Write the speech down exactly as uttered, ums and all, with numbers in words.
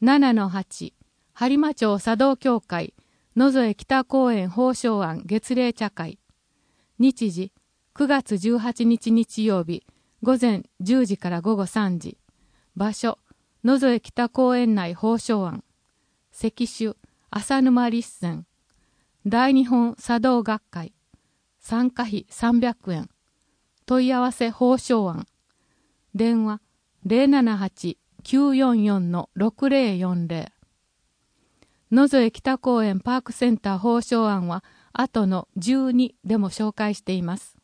ななのはち、播磨町茶道協会野添北公園法章案月例茶会。日時くがつじゅうはちにち日曜日午前じゅうじから午後さんじ。場所野添北公園内法章案。席種浅沼立泉。大日本茶道学会。参加費さんびゃくえん。問い合わせ法章案。電話ゼロななはち きゅうよんよん ろくゼロよんゼロ。野添北公園パークセンター法章案は後のじゅうにでも紹介しています。